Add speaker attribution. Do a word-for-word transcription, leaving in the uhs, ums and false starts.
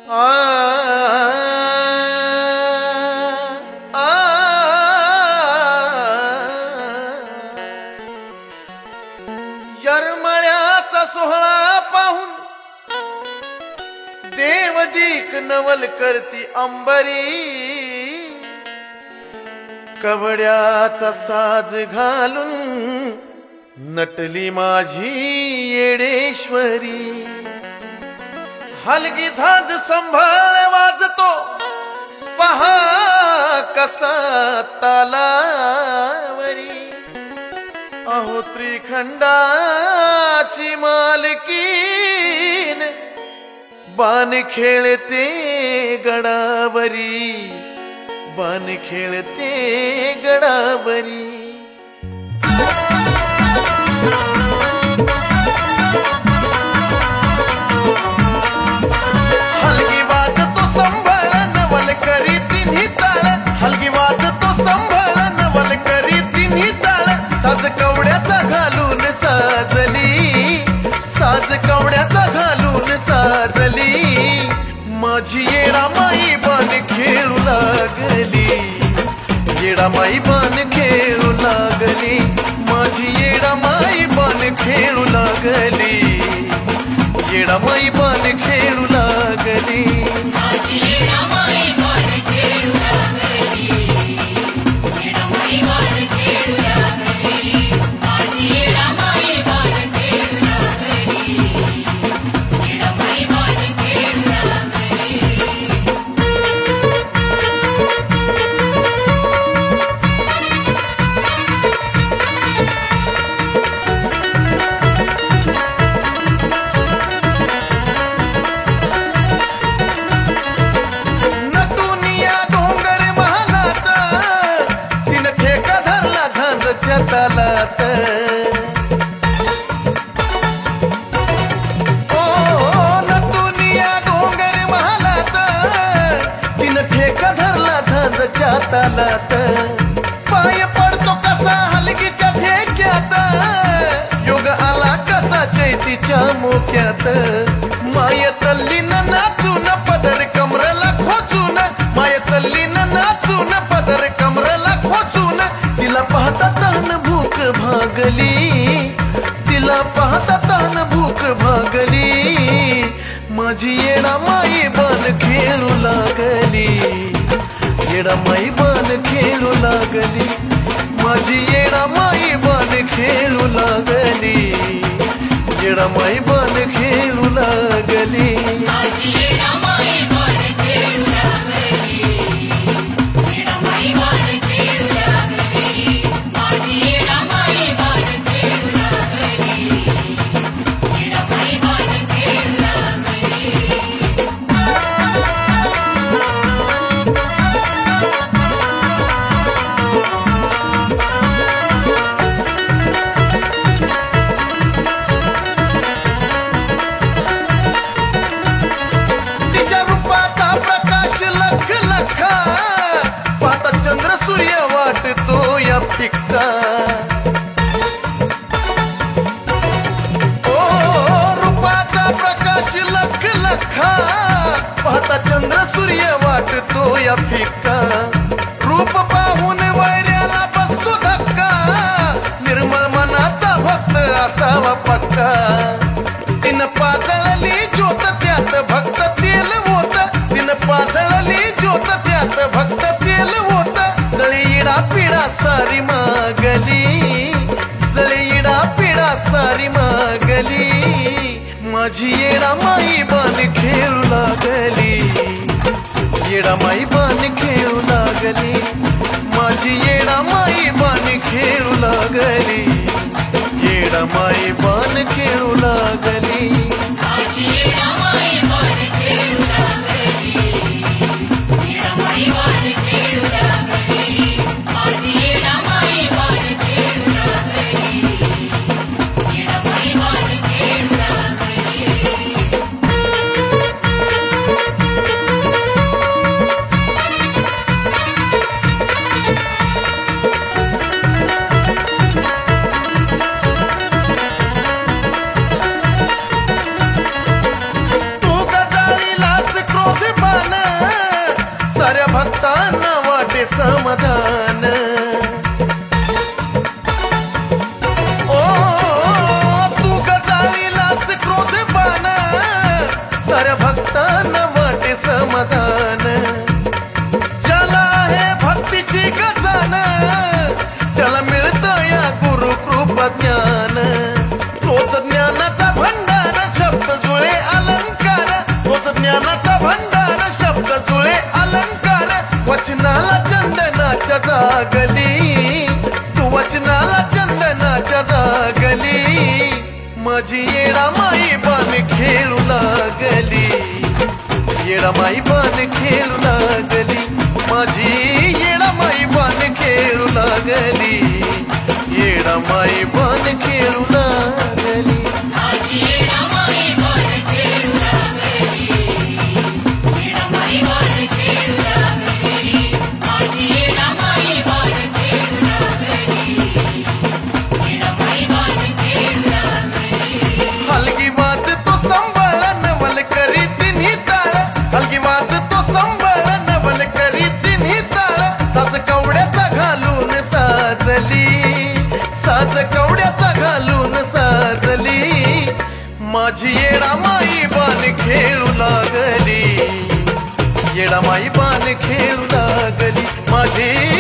Speaker 1: आ आ यरमळ्याचा सोहळा पाहून देवदीक नवल करती अंबरी, कवड्याचा साज घालून नटली माझी येडेश्वरी. हलगी झांज संभाळ वाजतो पहा कसा तालावरी. अहो त्रिखंडाची मालकीन बाण खेळते गडावरी, बाण खेळते गडावरी. हलगी वाजतो संभाळ नवल करी तिन्ही ताळ, हलगी वाजतो संभाळ नवल करी तिन्ही ताळ. साज कवड्याचा घालून साजली, साज कवड्याचा घालून साजली. माझी येडामाई बाण खेळू लागली, येडामाई बाण खेळू लागली. माझी येडामाई बाण खेळू लागली, येडामाई बाण खेळू लागली. माझी येडामाई बाण खेळू लागली, येडामाई बाण खेळू लागली. माझी येडामाई बाण खेळू लागली, येडामाई बाण खेळू लागली. तालात ओ नटुनिया डोंगर महालात, तिन ठेका धरला झांजच्या तालात. पाय पडतो कसा हलगीच्या ठेक्यात, योग आला कसा चैतीच्या मोक्यात. माय तल्लीन नाचून पदर कमरला खोचून, माय तल्लीन नाचून पदर कमरला खोचून. तिला पाहता तान भूक भागली, तिला पाहता तान भूक भागली. माझी येडामाई बाण खेळू लागली, येडामाई बाण खेळू लागली. माझी येडामाई बाण खेळू लागली, येडामाई बाण खेळू लागली. माझी येडामाई बाण खेळू लागली, येडामाई बाण खेळू लागली. माझी येडामाई बाण खेळू लागली, येडामाई बाण खेळू लागली. तिच्या रूपाचा प्रकाश लख लखा, पाहता चंद्र सूर्य वाटतो या फिक्का. ओ रूपाचा प्रकाश लख लखा, पाहता चंद्र सूर्य वाटतो या फिक्का. रूप पाहून वैऱ्याला बसतो धक्का, निर्मळ मनाचा भक्त असावा पक्का. तिन पाजळली ज्योत त्यात भक्त तेल होत, तिन पाजळली ज्योत त्यात भक्त तेल होत. जळीडा पिढा सारी मागली, जळीडा पिढा सारी मागली. माझी येडामाई बाण खेळू लागली, येडामाई बाण खेळू लागली. माझी येडामाई बाण खेळू लागली, येडामाई बाण खेळू लागली. माझी येडामाई बाण खेळू लागली, येडामाई बाण खेळू लागली. माझी येडामाई बाण खेळू लागली, येडामाई बाण खेळू लागली. समाधान. ओ तू गजाळीलास क्रोधबाण, साऱ्या भक्तांना वाटे समाधान. ज्याला आहे भक्तीची गजान, त्याला मिळतं या गुरु कृपा ज्ञान. तोच ज्ञानाचा भंडार शब्द जुळे अलंकार, तोच ज्ञानाचा भंडार शब्द जुळे अलंकार. वचनाला चंदनाच्या जागली, तू वचनाला चंदनाच्या जागली. माझी येडामाई बाण खेळू लागली, येडामाई बाण खेळू लागली. माझी येडामाई बाण खेळू लागली, येडामाई बाण खेळू लागली.
Speaker 2: माझी येडामाई बाण खेळू लागली, येडामाई बाण खेळू लागली. माझी येडामाई बाण खेळू लागली, येडामाई बाण खेळू लागली.
Speaker 1: हलगी वाज तो संबळ नवल करी तिन्ही ताळ, हलगी वाज तो संबळ नवल करी तिन्ही ताळ. साज कवड्याचा घालून साजली, साज कवड्याचा घालून साजली. माझी येडामाई बाण खेळू लागली, येडामाई बाण खेळू लागली. माझी